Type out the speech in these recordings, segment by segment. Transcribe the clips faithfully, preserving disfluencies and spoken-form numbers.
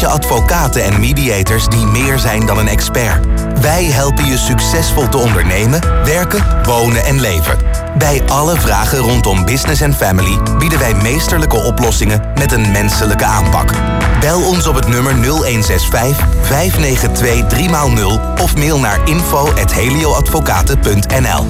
je advocaten en mediators die meer zijn dan een expert. Wij helpen je succesvol te ondernemen, werken, wonen en leven. Bij alle vragen rondom business en family bieden wij meesterlijke oplossingen met een menselijke aanpak. Bel ons op het nummer nul een zes vijf, vijf negen twee, drie nul of mail naar info at helioadvocaten punt n l.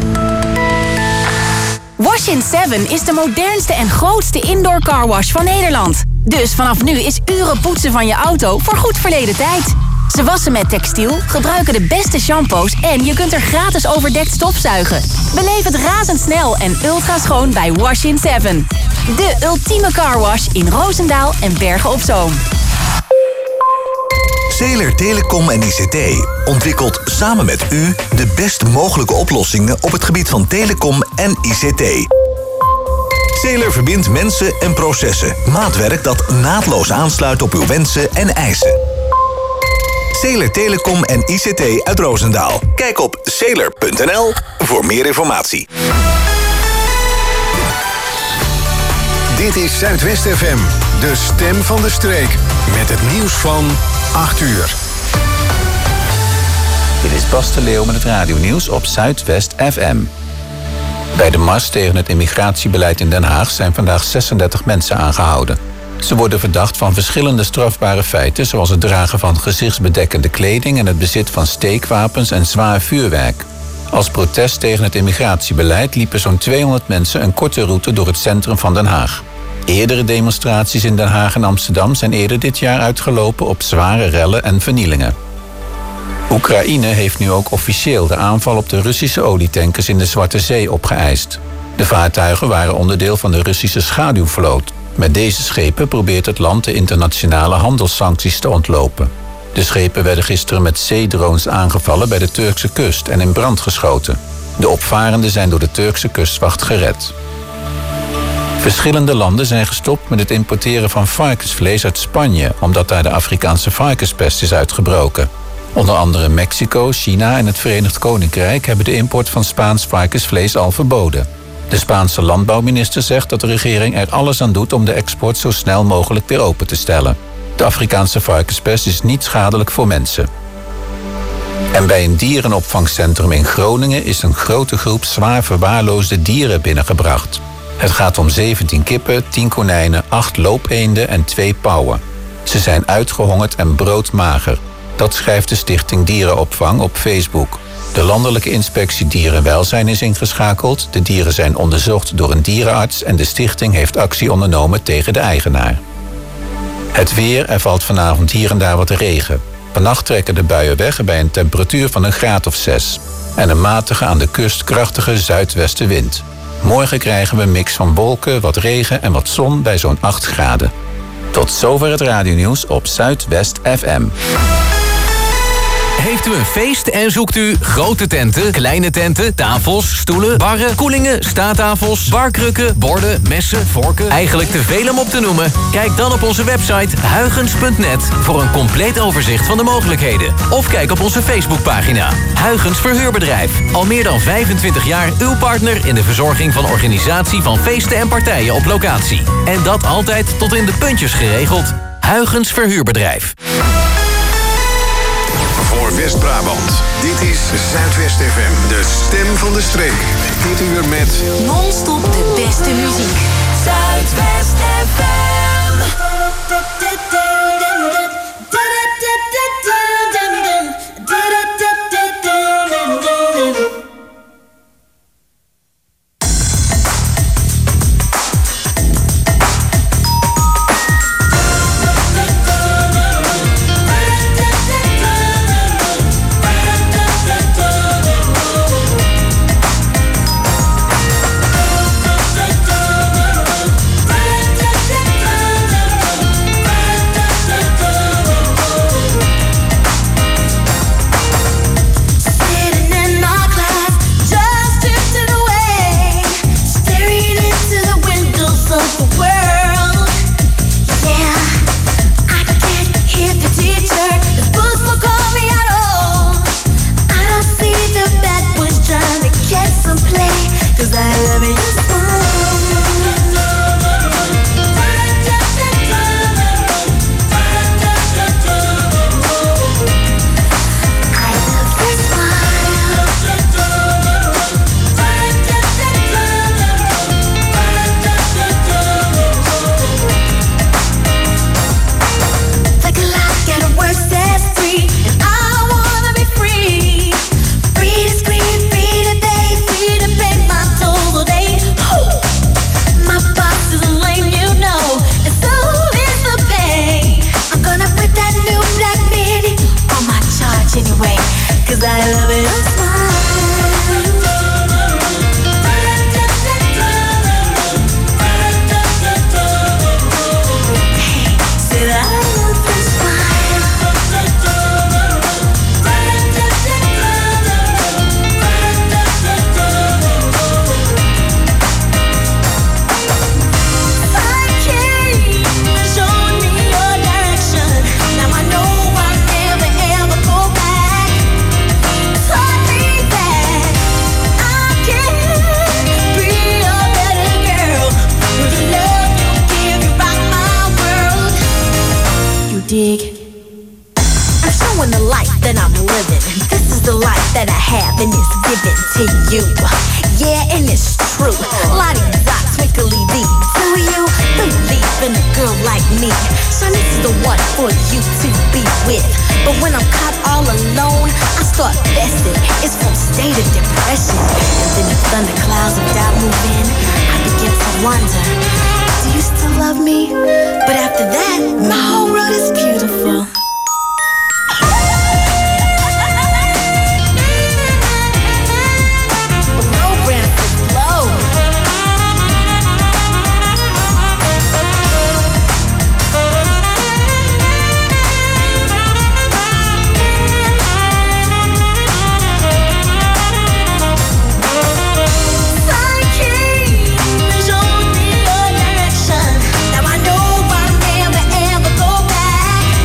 Wash in seven is de modernste en grootste indoor carwash van Nederland. Dus vanaf nu is uren poetsen van je auto voor goed verleden tijd. Ze wassen met textiel, gebruiken de beste shampoos en je kunt er gratis overdekt stofzuigen. Beleef het razendsnel en ultra schoon bij Wash in seven. De ultieme carwash in Roosendaal en Bergen op Zoom. Zeeler Telecom en I C T ontwikkelt samen met u de best mogelijke oplossingen op het gebied van telecom en I C T. Zeeler verbindt mensen en processen. Maatwerk dat naadloos aansluit op uw wensen en eisen. Zeeler Telecom en I C T uit Roosendaal. Kijk op zeeler punt n l voor meer informatie. Dit is Zuidwest F M, de stem van de streek. Met het nieuws van acht uur. Dit is Bas de Leeuw met het radionieuws op Zuidwest F M. Bij de mars tegen het immigratiebeleid in Den Haag zijn vandaag zesendertig mensen aangehouden. Ze worden verdacht van verschillende strafbare feiten, zoals het dragen van gezichtsbedekkende kleding en het bezit van steekwapens en zwaar vuurwerk. Als protest tegen het immigratiebeleid liepen zo'n tweehonderd mensen een korte route door het centrum van Den Haag. Eerdere demonstraties in Den Haag en Amsterdam zijn eerder dit jaar uitgelopen op zware rellen en vernielingen. Oekraïne heeft nu ook officieel de aanval op de Russische olietankers in de Zwarte Zee opgeëist. De vaartuigen waren onderdeel van de Russische schaduwvloot. Met deze schepen probeert het land de internationale handelssancties te ontlopen. De schepen werden gisteren met zeedrones aangevallen bij de Turkse kust en in brand geschoten. De opvarenden zijn door de Turkse kustwacht gered. Verschillende landen zijn gestopt met het importeren van varkensvlees uit Spanje, omdat daar de Afrikaanse varkenspest is uitgebroken. Onder andere Mexico, China en het Verenigd Koninkrijk hebben de import van Spaans varkensvlees al verboden. De Spaanse landbouwminister zegt dat de regering er alles aan doet om de export zo snel mogelijk weer open te stellen. De Afrikaanse varkenspest is niet schadelijk voor mensen. En bij een dierenopvangcentrum in Groningen is een grote groep zwaar verwaarloosde dieren binnengebracht. Het gaat om zeventien kippen, tien konijnen, acht loopeenden en twee pauwen. Ze zijn uitgehongerd en broodmager. Dat schrijft de Stichting Dierenopvang op Facebook. De Landelijke Inspectie Dierenwelzijn is ingeschakeld. De dieren zijn onderzocht door een dierenarts en de stichting heeft actie ondernomen tegen de eigenaar. Het weer, er valt vanavond hier en daar wat regen. Vannacht trekken de buien weg bij een temperatuur van een graad of zes. En een matige aan de kust krachtige zuidwestenwind. Morgen krijgen we een mix van wolken, wat regen en wat zon bij zo'n acht graden. Tot zover het radionieuws op Zuidwest F M. Heeft u een feest en zoekt u grote tenten, kleine tenten, tafels, stoelen, barren, koelingen, staattafels, barkrukken, borden, messen, vorken? Eigenlijk te veel om op te noemen? Kijk dan op onze website huygens punt net voor een compleet overzicht van de mogelijkheden. Of kijk op onze Facebookpagina. Huygens Verhuurbedrijf. Al meer dan vijfentwintig jaar uw partner in de verzorging van organisatie van feesten en partijen op locatie. En dat altijd tot in de puntjes geregeld. Huygens Verhuurbedrijf. Voor West-Brabant. Dit is Zuidwest F M, de stem van de streek. Dit uur met Non-stop de beste muziek. Zuidwest F M. dig? I'm showing the life that I'm living. This is the life that I have and it's given to you. Yeah, and it's true. La-di-da, twinkly-dee. Do you believe in a girl like me? Son, this is the one for you to be with. But when I'm caught all alone, I start festing. It's from state of depression. And then the thunderclouds of doubt move in. I begin to wonder, do you still love me? But after that, my whole world is beautiful. Now I know I'll never ever go back.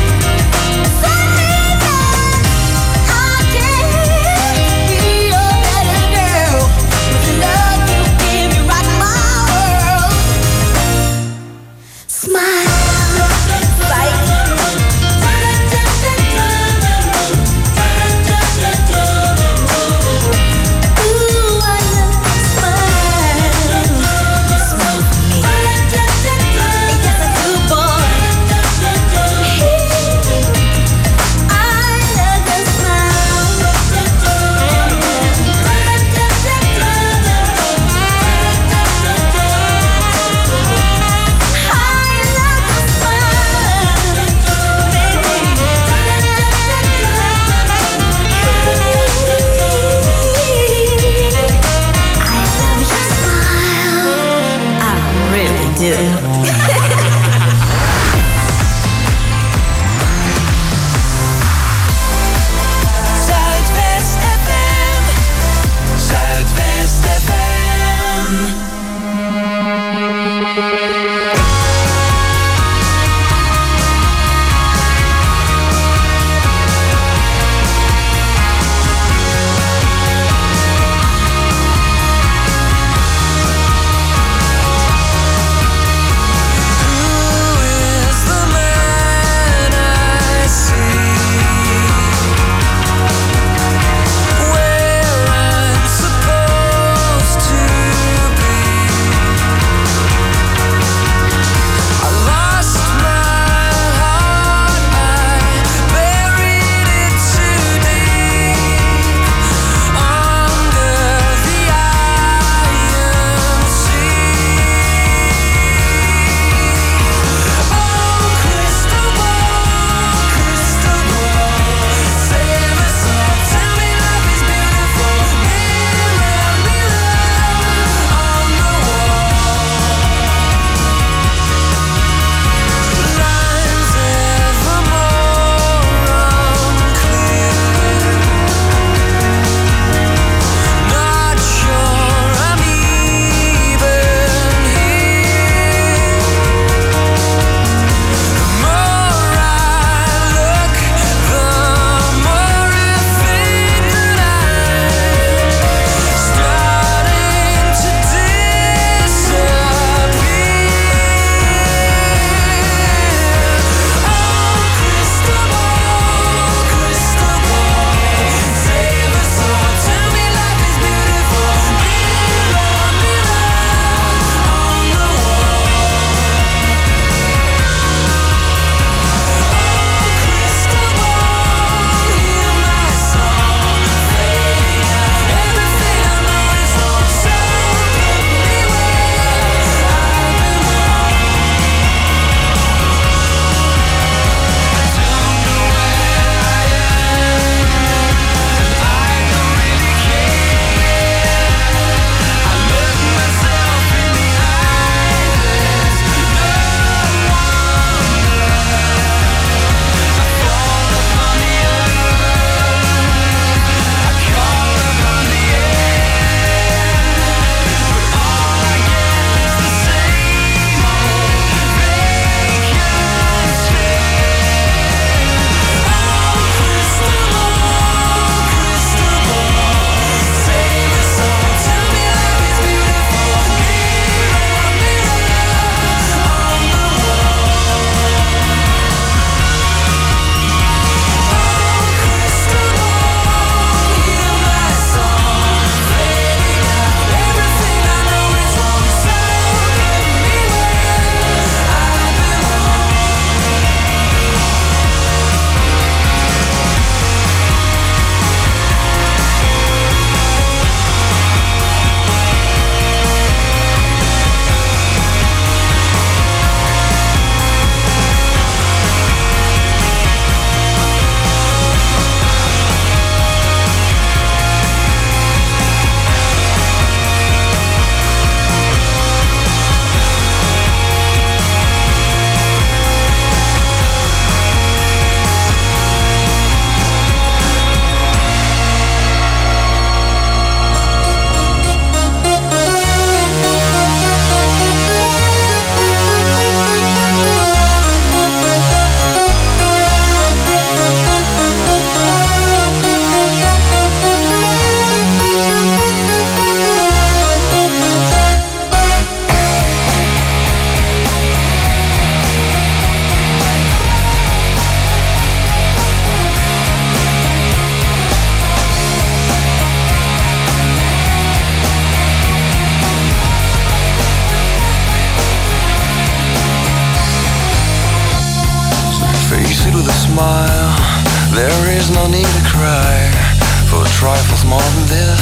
smile. There is no need to cry for trifles more than this.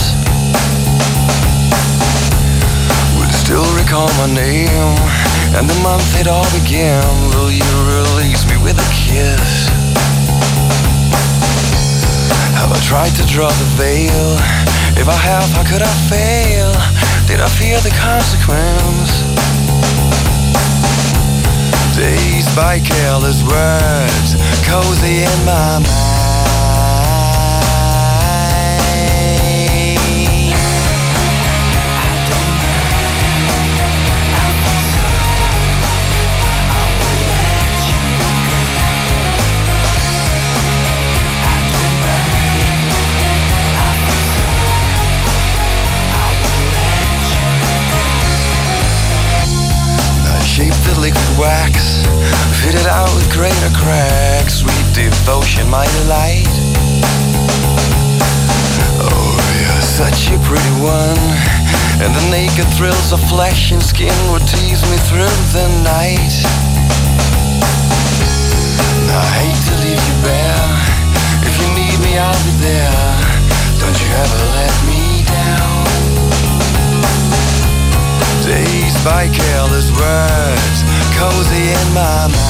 Will you still recall my name and the month it all began? Will you release me with a kiss? Have I tried to draw the veil? If I have, how could I fail? Did I fear the consequence? Dazed by careless words, cozy in my mind. Liquid wax, fitted out with greater cracks. Sweet devotion, my delight. Oh, you're such a pretty one, and the naked thrills of flesh and skin would tease me through the night. I hate to leave you bare. If you need me, I'll be there. Don't you ever let me down. Dazed by careless words, cozy in my mind.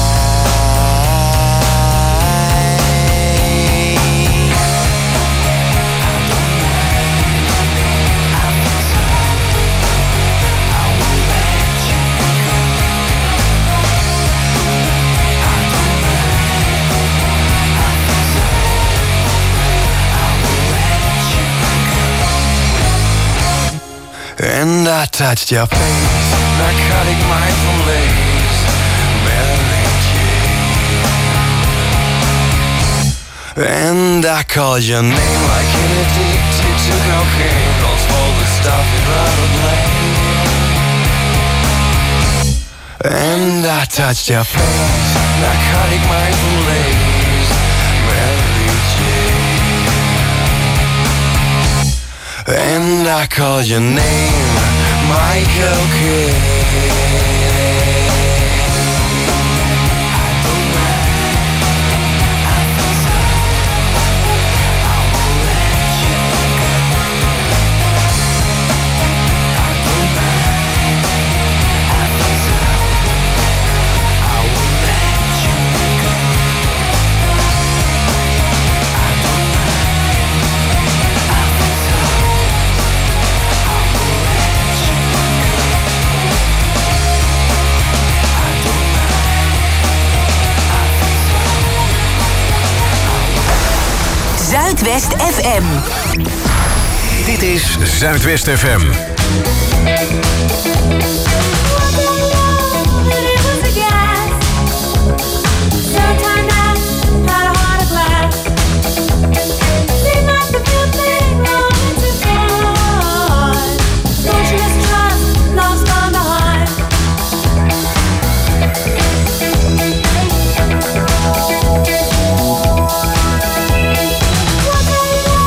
And I touched your face, narcotic mindful lace, Mary Jane. And I called your name like an addicted to cocaine, calls for the stuff you'd rather blame. And I touched your face, narcotic mindful lace, Mary Jane. And I call your name, Michael Kidd. Zuidwest F M. Dit is Zuidwest F M.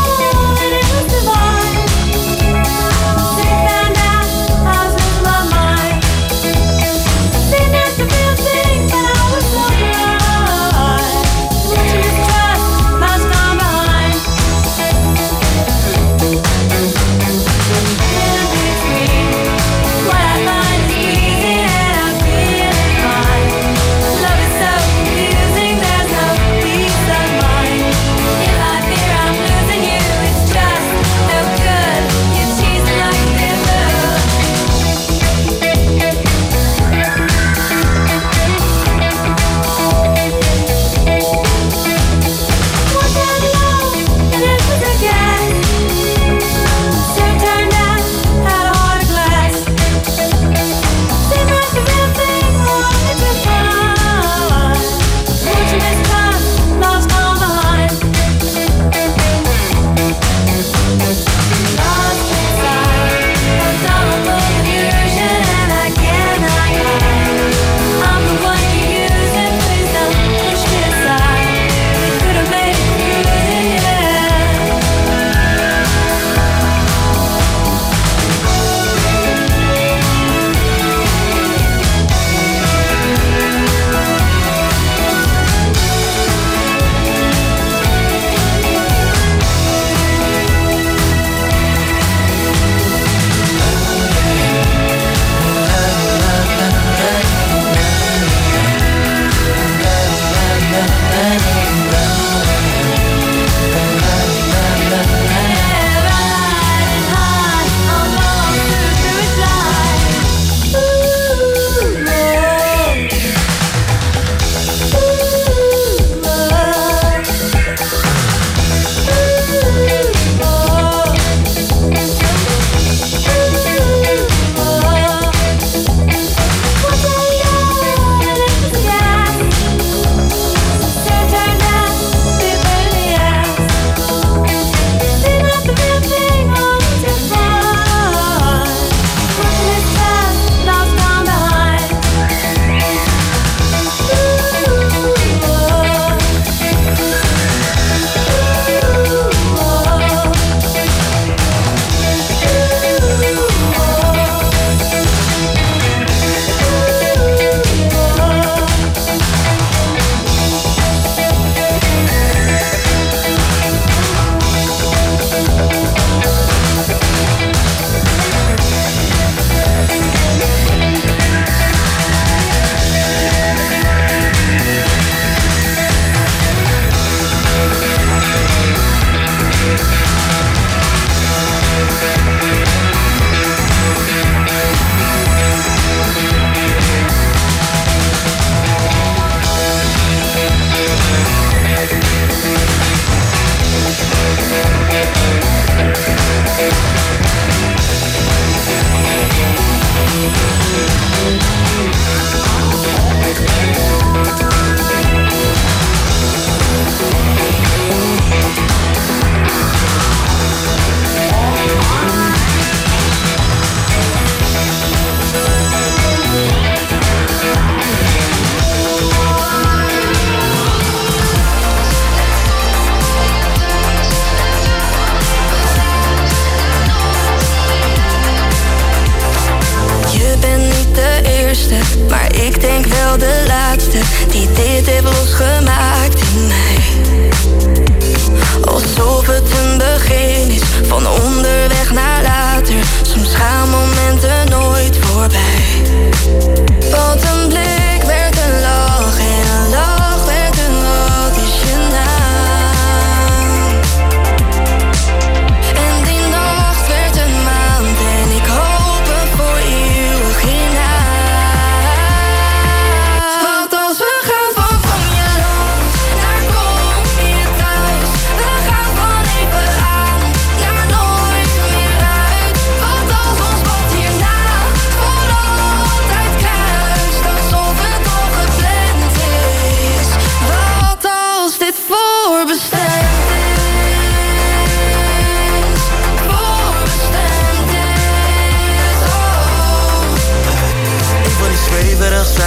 Mind.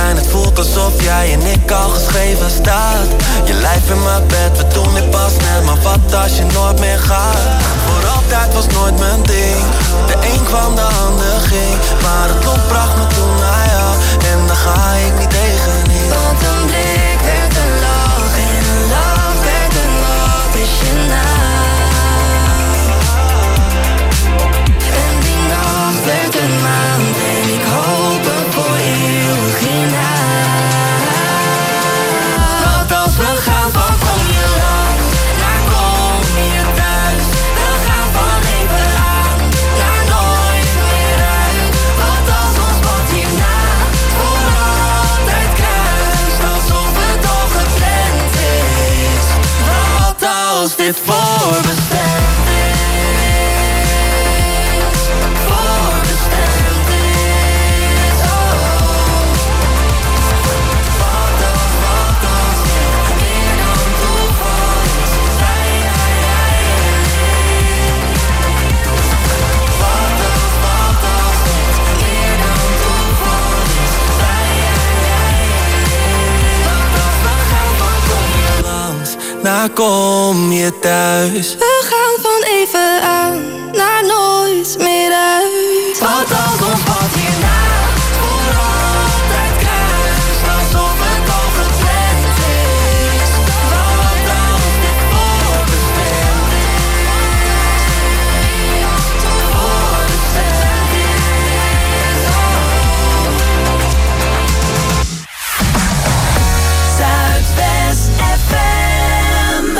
zijn, het voelt alsof jij en ik al geschreven staat. Je lijf in mijn bed, we doen dit pas net. Maar wat als je nooit meer gaat? Voor altijd was nooit mijn ding. De een kwam, de ander ging. Maar het lot bracht me toen naar jou. En daar ga ik niet tegenin. Want een blik werd een lach. En een lach werd een lach. Is je naam. En die nacht werd een maand. En ik hoop er voor eeuwig hiernaast. Want als we gaan van kom je langs, naar kom je thuis. We gaan van even aan, naar nooit meer uit. Want als ons pad hierna voor altijd kruist, alsof het al gepland is. Wat als dit voorbestemd is? Voorbestemd is, oh. Wat als, wat als dit meer dan toeval is? Zij, jij, jij en ik. Wat als, wat als dit meer dan toeval is? Zij, jij, jij en ik. Wat als we gaan van kom je langs, naar kom je thuis. we gaan van even aan, naar nooit meer uit. Wat als ons pad hierna voor altijd kruist, alsof het al gepland is. Wat als dit voorbestemd is? Voorbestemd is, oh. Zuidwest F M.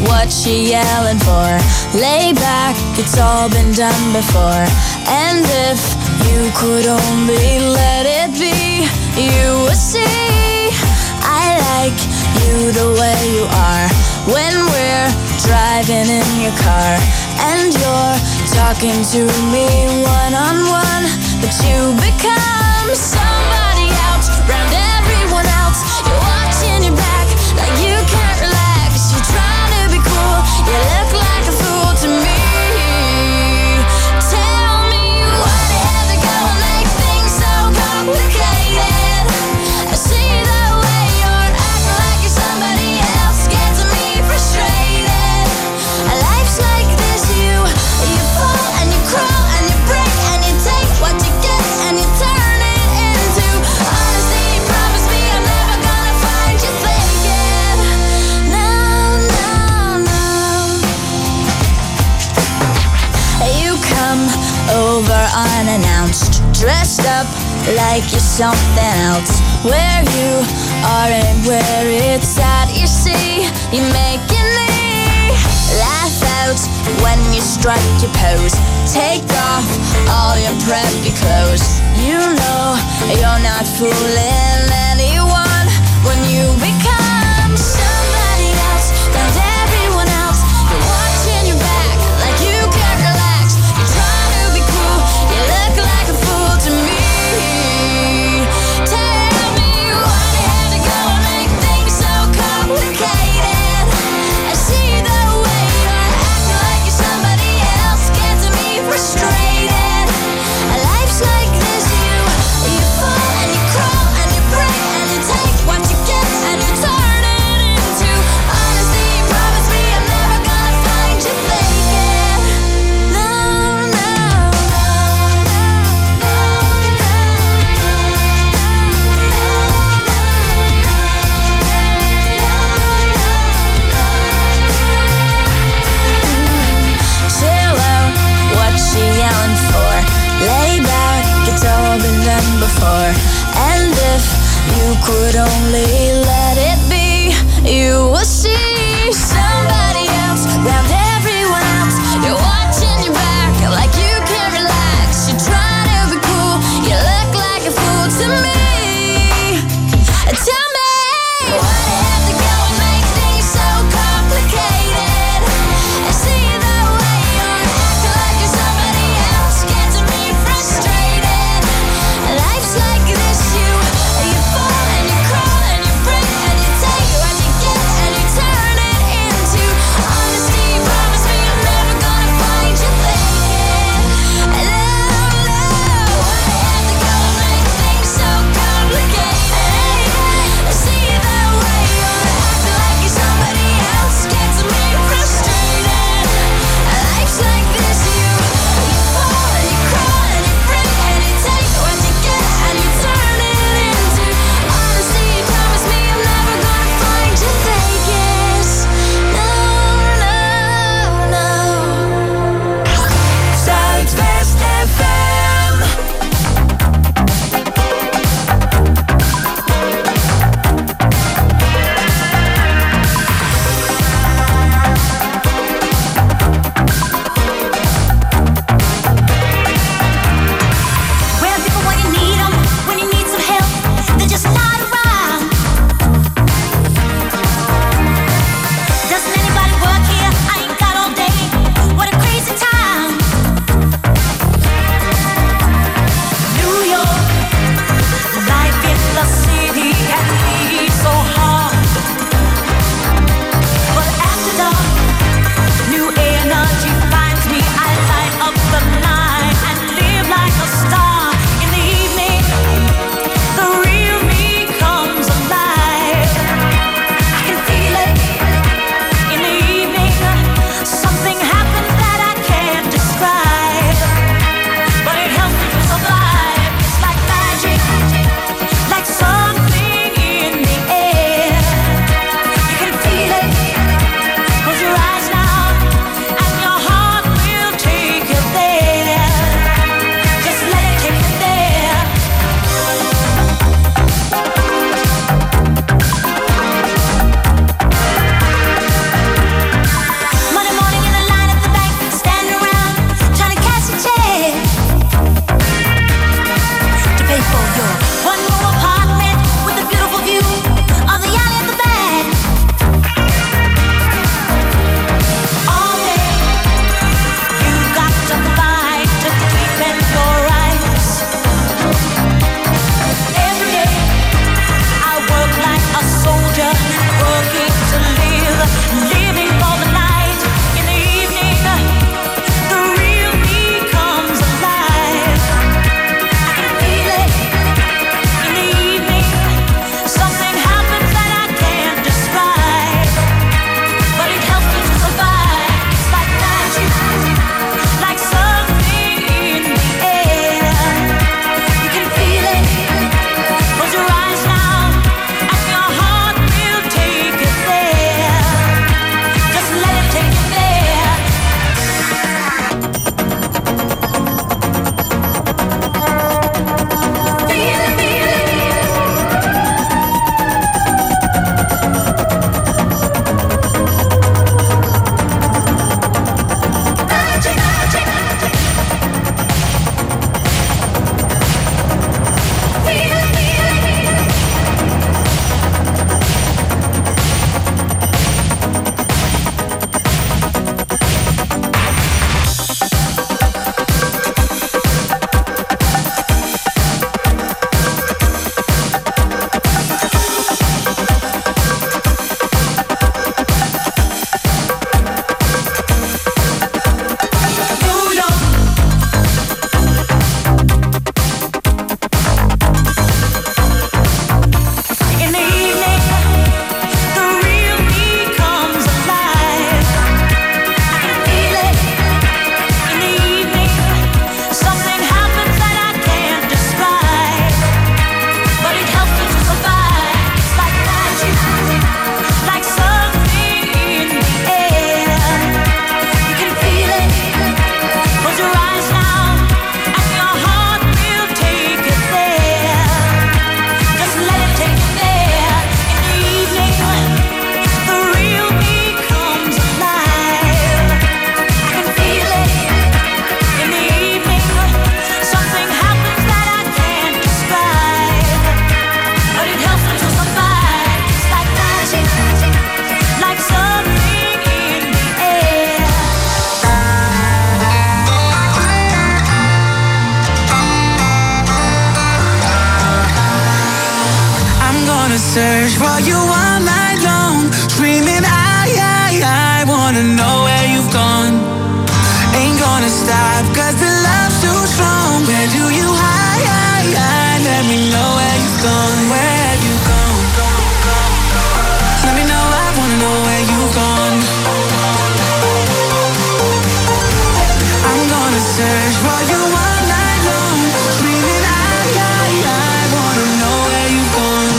what she yelling for? Lay back, it's all been done before. And if you could only let it be, you would see I like you the way you are. When we're driving in your car and you're talking to me one-on-one, but you become somebody else round everyone else. You're watching your back like you can't relax. You're trying to be cool, you look like a fool to me. Tell me why they have to go and make things so complicated. I see the way you're acting like you're somebody else, gets me frustrated. Life's like this, you you fall and you crawl and you break and you take what you get and you turn it into honesty. Promise me I'm never gonna find you faking. No, no, no. You come over unannounced, dressed up like you're something else. Where you are and where it's at, you see, you're making me laugh out when you strike your pose. Take off all your preppy clothes. You know you're not fooling anyone when you become somebody else round everyone else. You're watching your back like you can't relax. You're trying to be cool, you look like a fool to me. Tell me why they had to go and make things so complicated. I see the way you're acting like you're somebody else, gets me frustrated. Life's like this, you you fall and you crawl and you break and you take what you get and you turn it into honesty. Promise me I'm never gonna find you faking. No, no, chill out, what she yelling for? Lay back, it's all been done before. And if you could only let it be, you will see somebody else round everyone else. You're watching your back like you can't relax. You're trying to be cool, you look like a fool to me. Tell me why they have to go and make things so complicated. I see the way you're acting like you're somebody else, gets me frustrated. Life's like this, you you fall and you crawl and you search for you all night long, screaming I, I, I wanna know where you've gone. Ain't gonna stop, cause the love's too strong. Where do you hide, hide, hide? Let me know where you've gone. Where have you gone? Let me know, I wanna know where you've gone. I'm gonna search for you all night long, screaming I, I, I wanna know where you've gone.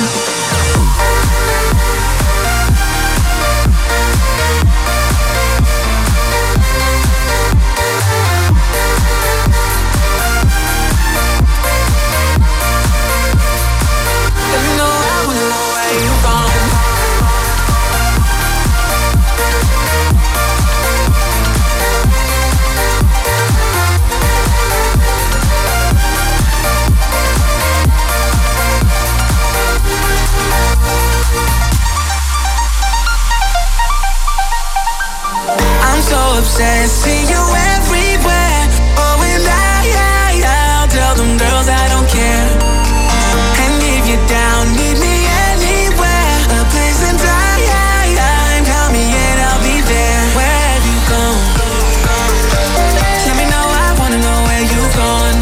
Let me know, I wanna know where you've gone. I'm so obsessed, see you everywhere. Oh, and I, I, I'll tell them girls I don't care. And if you're down, meet me anywhere. A place and time, time, call me and I'll be there. Where have you gone? Let me know, I wanna know where you've gone.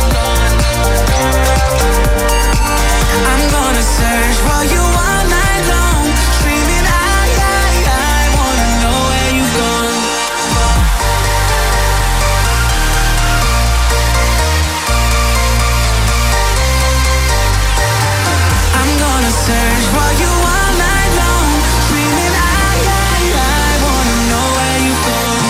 I'm gonna search for you all night long, screaming I, I, I wanna know where you've gone. I'm gonna search for you all night long, screaming I, I, I wanna know where you've gone.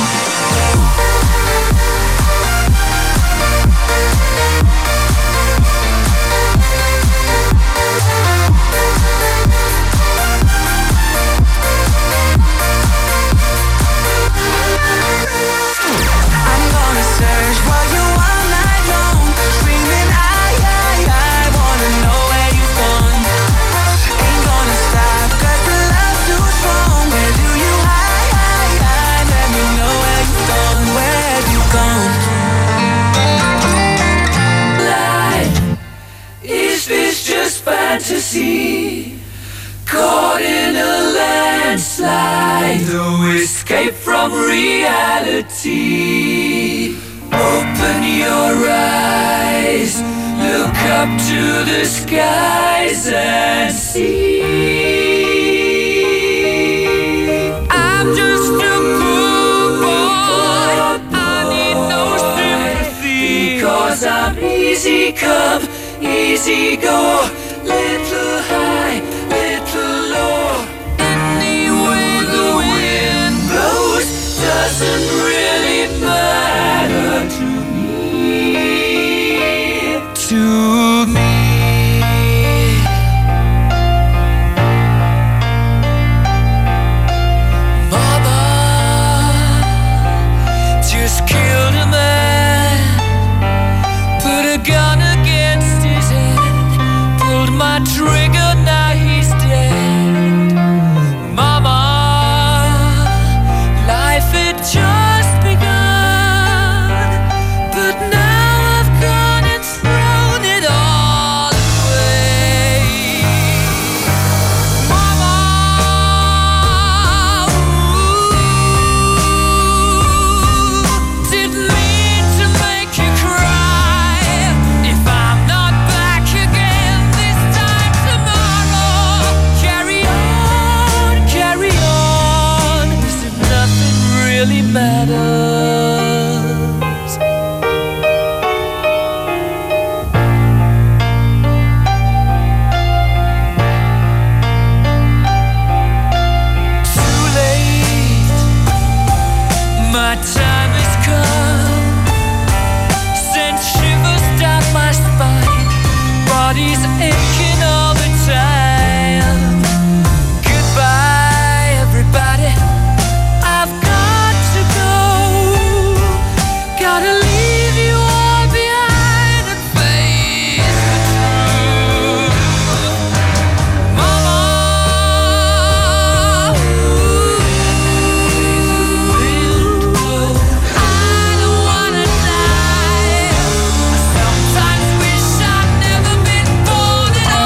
I'm gonna search for you all night long, screaming I, I, I wanna know where you've gone. Ain't gonna stop, cause the love's too strong. Where do you hide, hide, hide? Let me know where you've gone. Where have you gone? Life, is this just fantasy? Caught in a landslide, no escape from reality. Open your eyes, look up to the skies and see. I'm just a poor boy, I need no sympathy, because I'm easy come, easy go, little high, little low. Any way the wind blows doesn't really matter to me, to me. Mama just killed a man, put a gun against his head, pulled my trigger, now he's dead. Mama, life had just begun, but now I've gone and thrown it all away. Mama, ooh, didn't mean to make you cry. If I'm not back again this time tomorrow, carry on, carry on, as if nothing really matters. Too late, my time has come, sent shivers down my spine, body's aching all the time. Goodbye, everybody, I've got to go. Gotta leave you all behind and face the truth. Mama, ooh, I don't wanna die. I sometimes wish I'd never been born at all.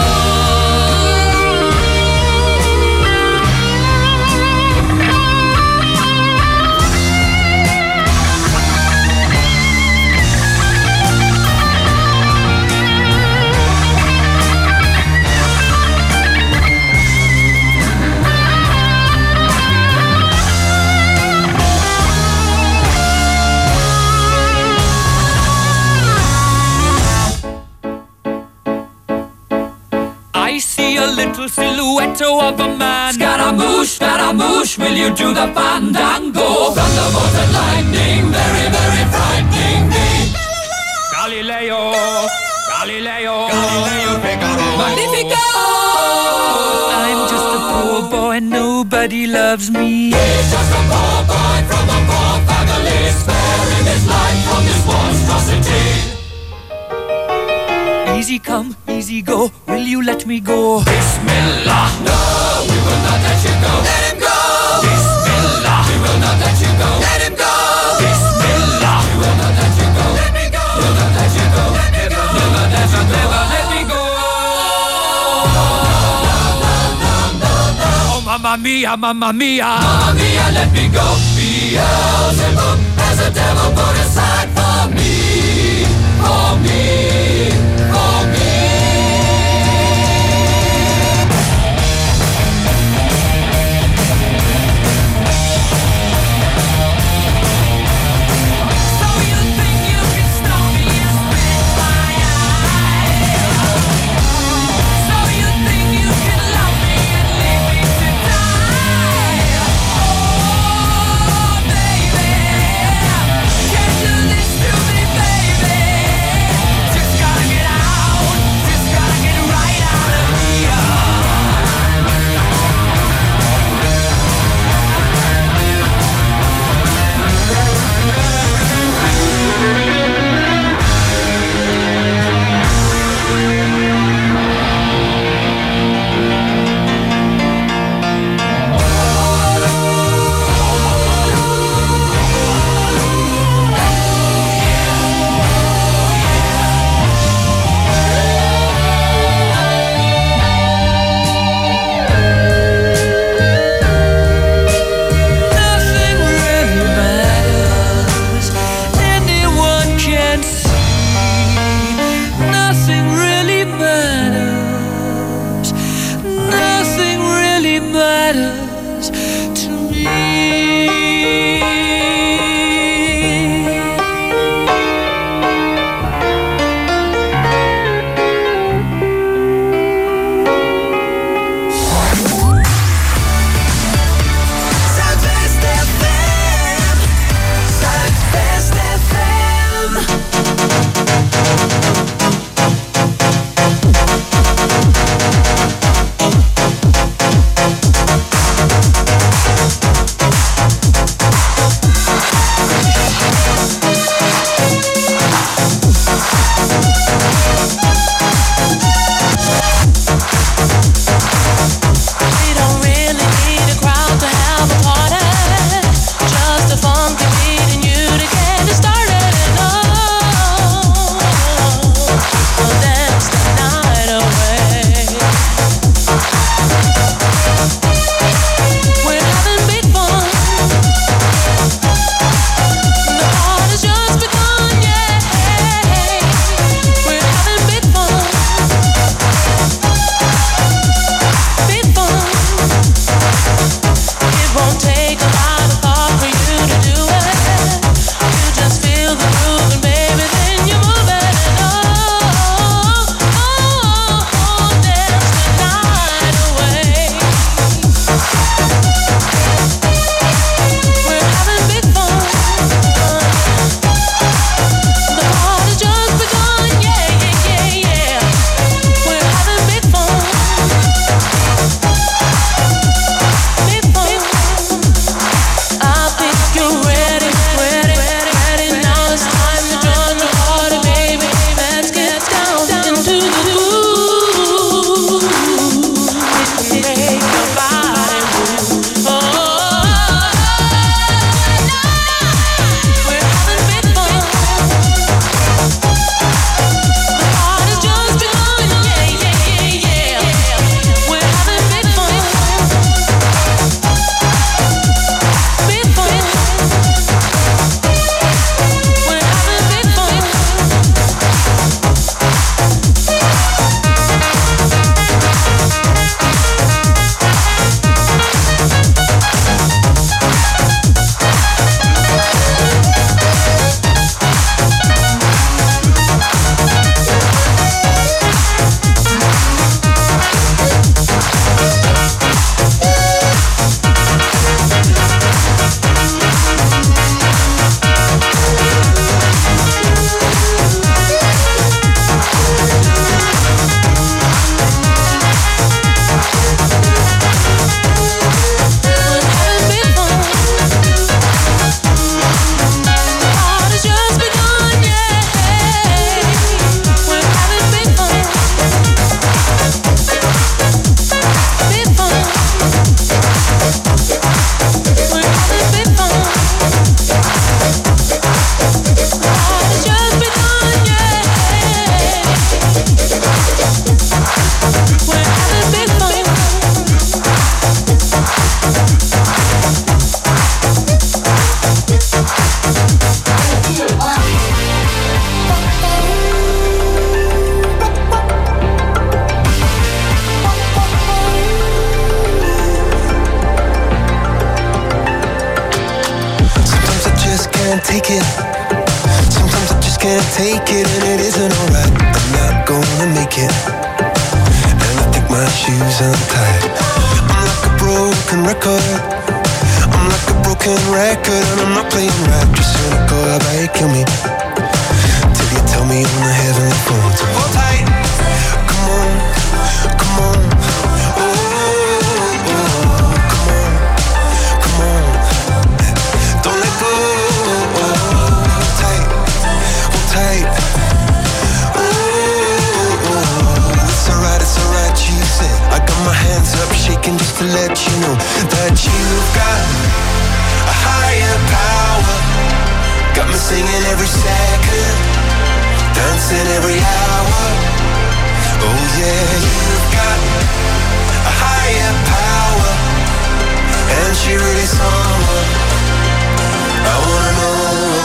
little silhouette of a man. Scaramouche, Scaramouche, will you do the fandango? Thunderbolt and lightning, very, very frightening me. Galileo, Galileo, Galileo Figaro, Magnifico! I'm just a poor boy, nobody loves me. He's just a poor boy from a poor family, sparing his life from this monstrosity. Easy come, easy go, will you let me go? Bismillah, no, we will not let you go. Let him go! Bismillah, we will not let you go. Let him go! Bismillah, we will not let you go. Let me go! We'll not let you go. Let me go! Never, never, never let me go. Oh, mamma mia, mamma mia, mamma mia, let me go. Beelzebub has a devil put aside for me, for me, for me. So you think you can stop me and spit my eye? So you think you can love me and leave me to die? Oh, baby, can't do this to me, baby. can't take it. Sometimes I just can't take it, and it isn't alright. I'm not gonna make it, and I think my shoes untied. I'm like a broken record. I'm like a broken record, and I'm not playing right. Just cynical, how about you kill me till you tell me on the heavenly phone to hold tight. Come on, come on. Oh, oh, come on, come on. Don't let go. Oh, hold tight, hold tight. Oh, oh, it's alright, it's alright, she said. I got my hands up shaking just to let you know that you've got a higher power. Got me singing every second, dancing every hour. Oh yeah, you've got a higher power, and she really someone I wanna know.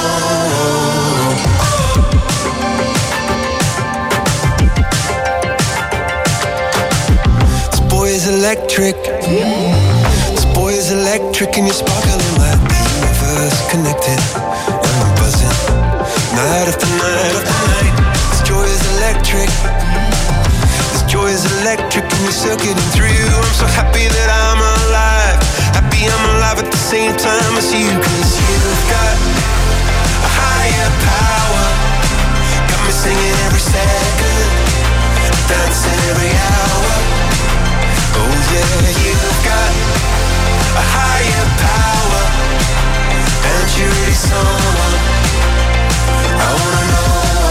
This boy is electric. This boy is electric, and you're sparkling like the universe connected. And I'm buzzing night after night after night. This joy is electric. This joy is electric, and you're circuiting through. I'm so happy that I'm alive. Happy I'm alive at the same time as you. Cause you've got a higher power. Got me singing every second, dancing every hour. Oh yeah, you've got a higher power, and you're really someone I wanna know.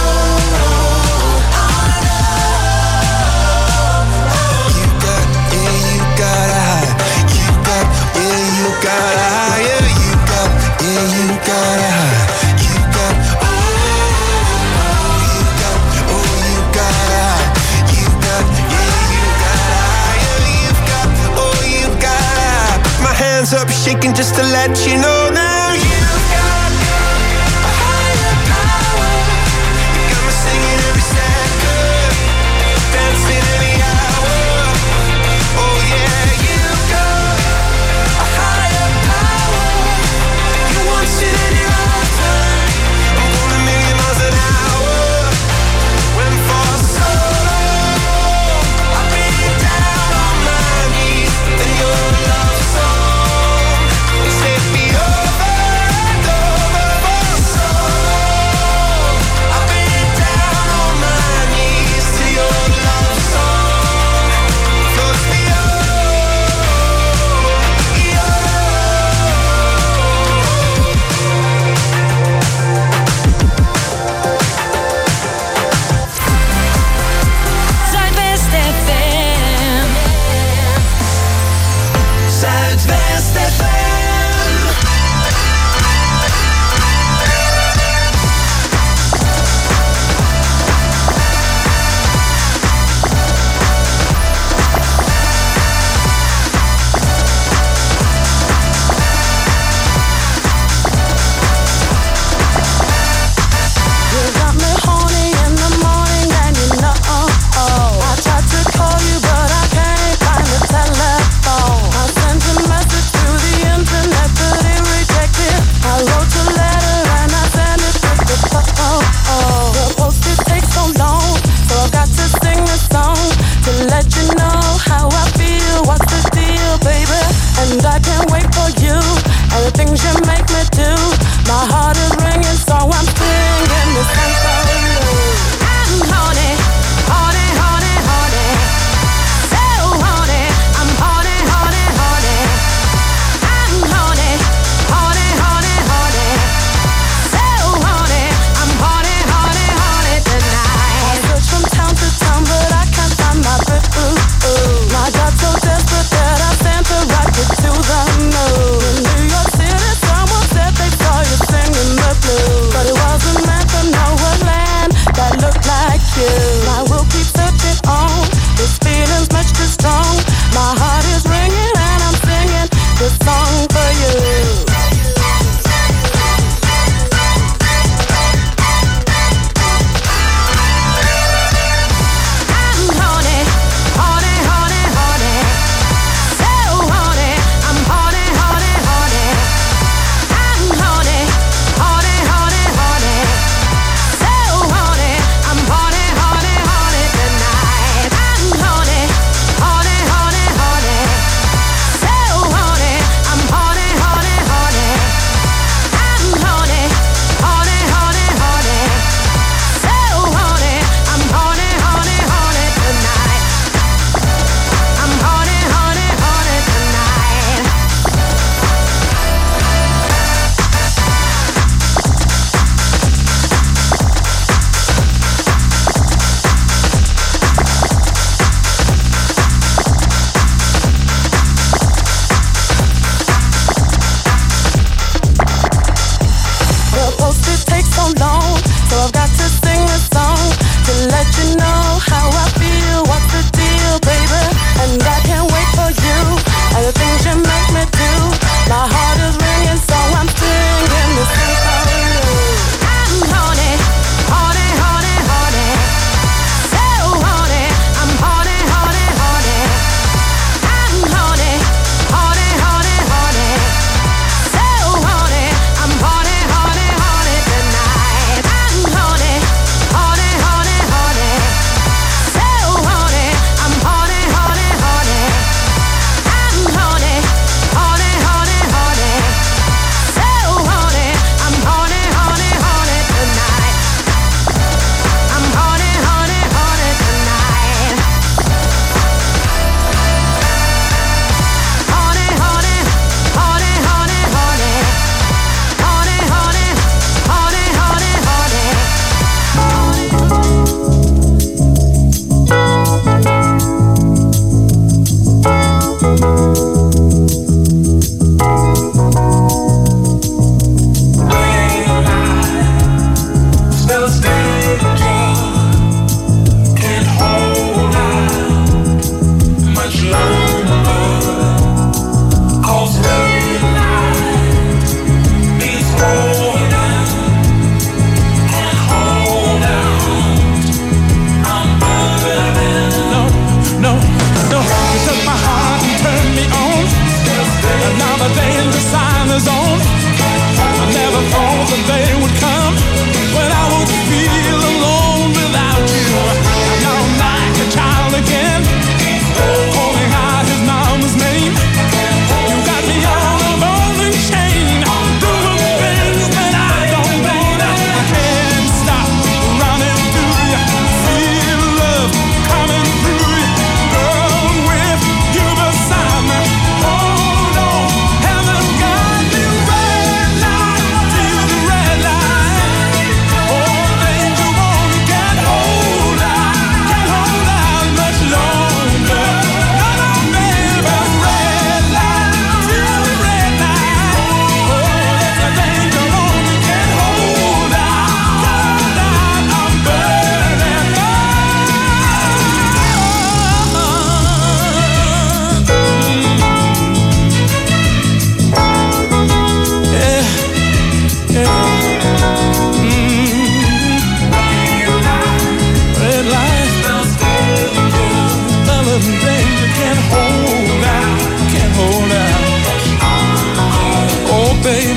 You got, yeah, you got a high. You got, yeah, you got a higher. You got, yeah, you got a high. You got, oh, oh, you got, oh, you got a high. You got, yeah, you got a higher. You've got, oh, you got a high. Put my hands up shaking just to let you know now. You've got a higher power. You got me singing every second, dancing every hour. Oh yeah, you've got a higher power. You want it in your lifetime. I'm going a million miles an hour. When for so long I've been down on my knees, then your love song will set me over.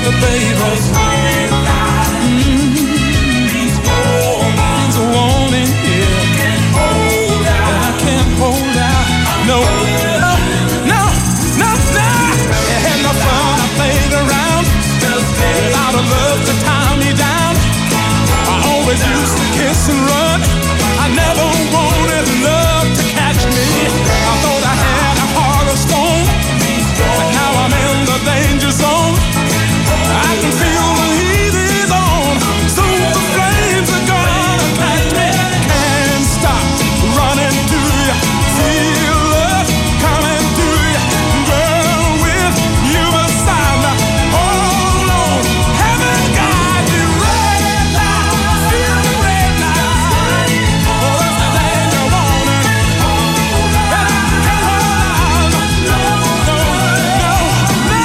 baby, baby. Mm-hmm. These warnings, warning, yeah. Can't hold out. I can't hold out. No, no, no, no, no. It had no fun. I played around without a love to tie me down. I always used to kiss and run. I never wanted love to catch me. I thought I had a heart of stone, but now I'm in the danger zone. I can feel the heat is on. Soon the flames are gonna catch me. Can't stop running to you. Feel love coming to you. Girl, with you beside me. Hold on, heaven guide me. Red light, feel the red light. Oh, that's the danger warning. That I can't hold on. No, no, no, no.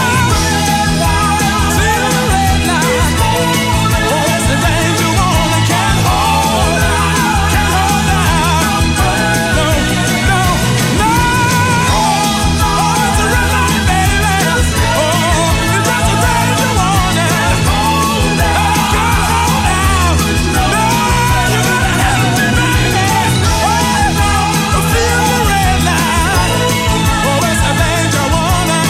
Feel the red light. Oh, that's the danger warning. Can't hold on, can't hold on. No, no, no. Oh, it's a red light, baby. Oh, it's just a danger warning. I can't hold on. No, you gotta help me, baby. Oh, no, feel the red light. Oh, it's a danger warning.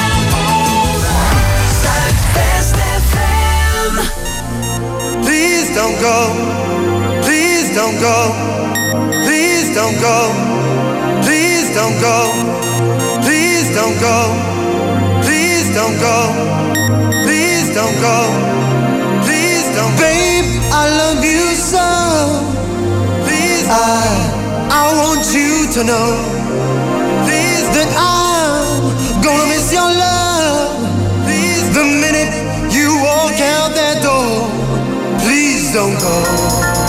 Zuidwest F M. Please don't go. Please don't go. Please don't go. Please don't go. Please don't go. Please don't go. Please don't go. Please don't. Babe, I love you so. Please, I, I want you to know. Please, that I'm gonna miss your love. Please, the minute you walk out that door. Please don't go.